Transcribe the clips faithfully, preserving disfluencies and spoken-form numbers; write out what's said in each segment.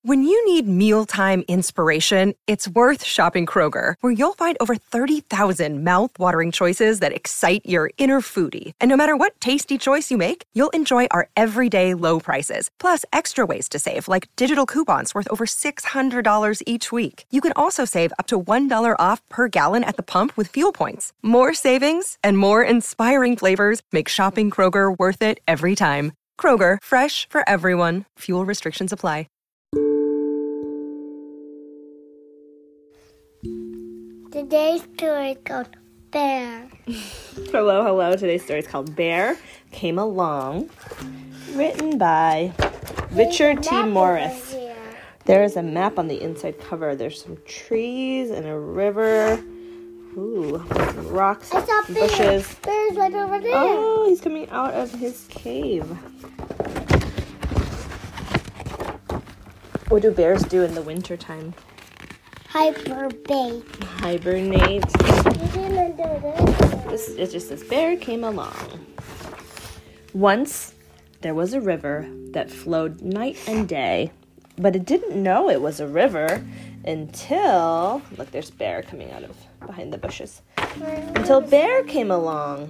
When you need mealtime inspiration, it's worth shopping Kroger, where you'll find over thirty thousand mouth-watering choices that excite your inner foodie. And no matter what tasty choice you make, you'll enjoy our everyday low prices, plus extra ways to save, like digital coupons worth over six hundred dollars each week. You can also save up to one dollar off per gallon at the pump with fuel points. More savings and more inspiring flavors make shopping Kroger worth it every time. Kroger, fresh for everyone. Fuel restrictions apply. Today's story is called Bear. Hello, hello. Today's story is called Bear Came Along, written by Richard T. Morris. There is a map on the inside cover. There's some trees and a river. Ooh, some rocks, I saw some bear. bushes. Bear's right over there. Oh, he's coming out of his cave. What do bears do in the wintertime? Hyperbate. Hibernate. This it just says Bear came along. Once there was a river that flowed night and day, but it didn't know it was a river until look, there's Bear coming out of behind the bushes. Until Bear came along.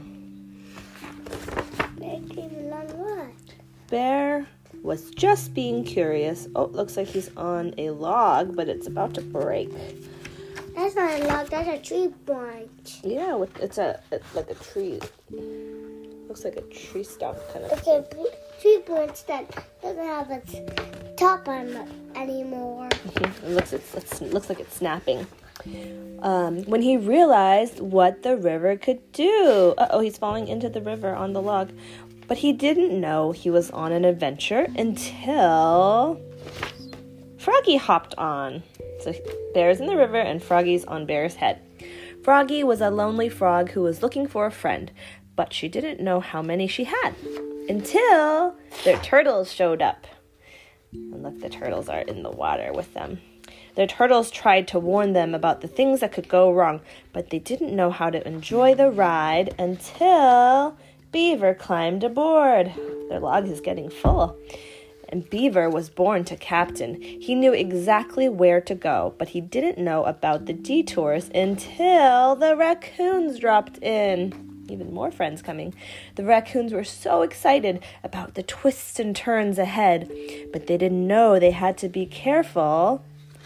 Bear came along what? Bear was just being curious. Oh, looks like he's on a log, but it's about to break. That's not a log, that's a tree branch. Yeah, with, it's a it's like a tree. Looks like a tree stump kind of. It's a tree branch that doesn't have its top on anymore. Mm-hmm. It looks it's, it's looks like it's snapping. Um, when he realized what the river could do. Uh-oh, he's falling into the river on the log. But he didn't know he was on an adventure until Froggy hopped on. So Bear's in the river and Froggy's on Bear's head. Froggy was a lonely frog who was looking for a friend, but she didn't know how many she had until their turtles showed up. And look, the turtles are in the water with them. Their turtles tried to warn them about the things that could go wrong, but they didn't know how to enjoy the ride until Beaver climbed aboard. Their log is getting full. And Beaver was born to captain. He knew exactly where to go, but he didn't know about the detours until the raccoons dropped in. Even more friends coming. The raccoons were so excited about the twists and turns ahead, but they didn't know they had to be careful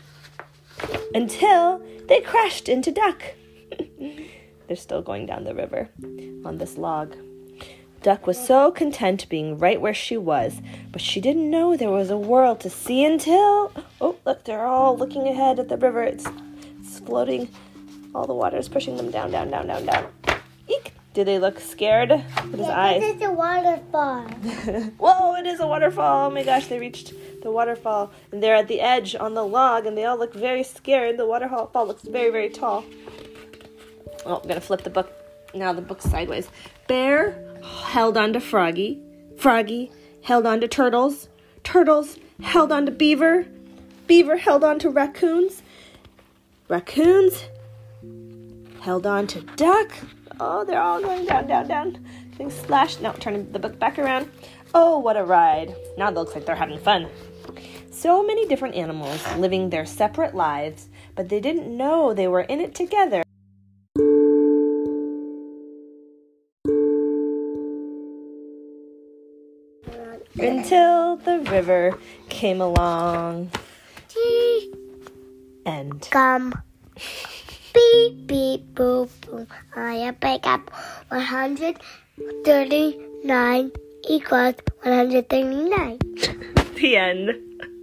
until they crashed into Duck. They're still going down the river on this log. Duck was so content being right where she was, but she didn't know there was a world to see until... Oh, look, they're all looking ahead at the river. It's, it's floating. All the water is pushing them down, down, down, down, down. Eek! Do they look scared? Look at his yeah, eyes. This is a waterfall. Whoa, it is a waterfall. Oh my gosh, they reached the waterfall. And they're at the edge on the log, and they all look very scared. The waterfall looks very, very tall. Oh, I'm going to flip the book. Now the book's sideways. Bear held on to Froggy. Froggy held on to Turtles. Turtles held on to Beaver. Beaver held on to Raccoons. Raccoons held on to Duck. Oh, they're all going down, down, down. Getting splashed. Now turning the book back around. Oh, what a ride. Now it looks like they're having fun. So many different animals living their separate lives, but they didn't know they were in it together. Until the river came along. Tea. End. Come. Beep, beep, boop, boop. I pick up one hundred thirty-nine equals one hundred thirty-nine. The end.